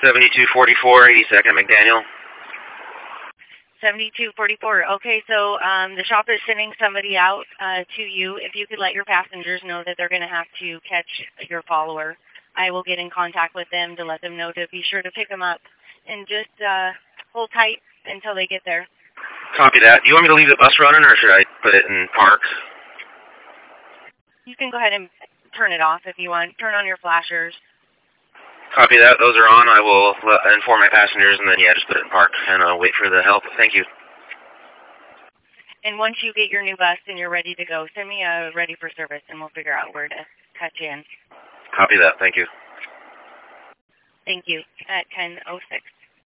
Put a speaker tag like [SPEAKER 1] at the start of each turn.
[SPEAKER 1] 7244, 82nd McDaniel.
[SPEAKER 2] 7244. Okay, so the shop is sending somebody out to you. If you could let your passengers know that they're going to have to catch your follower, I will get in contact with them to let them know to be sure to pick them up and just hold tight until they get there.
[SPEAKER 1] Copy that. Do you want me to leave the bus running, or should I put it in park?
[SPEAKER 2] You can go ahead and turn it off if you want. Turn on your flashers.
[SPEAKER 1] Copy that. Those are on. I will inform my passengers, and then, yeah, just put it in park and wait for the help. Thank you.
[SPEAKER 2] And once you get your new bus and you're ready to go, send me a ready for service, and we'll figure out where to cut you in.
[SPEAKER 1] Copy that. Thank you.
[SPEAKER 2] Thank you. At 10:06.